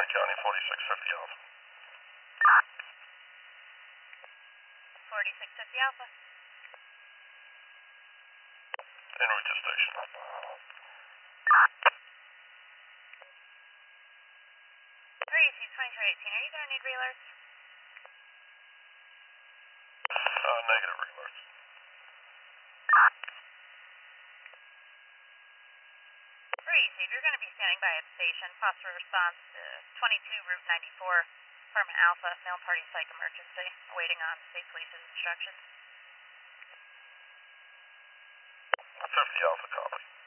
County, 4650 Alpha. 4650 Alpha. En route to station. 2318, are you going to need re-alerts? Negative alerts. 3, if you're going to be standing by at the station, possible response to 22 Route 94, Apartment Alpha, male party psych emergency, waiting on state police's instructions. 50 Alpha, copy.